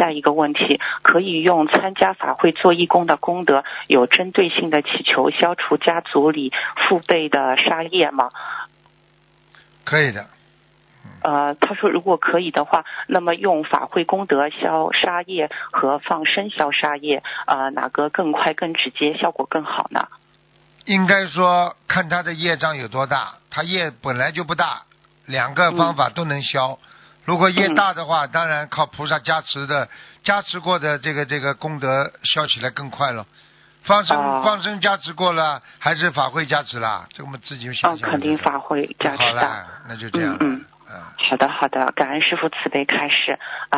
下一个问题，可以用参加法会做义工的功德，有针对性的祈求消除家族里父辈的杀业吗？ 可以的。 他说如果可以的话，那么用法会功德消杀业和放生消杀业，哪个更快更直接，效果更好呢？ 应该说看他的业障有多大，他业本来就不大，两个方法都能消。如果业大的话，当然靠菩萨加持过的这个功德消起来更快了。放生加持过了，还是法会加持啦？这个我们自己想想。 肯定法会加持的。 好了，那就这样了。 好的，感恩师父慈悲开示。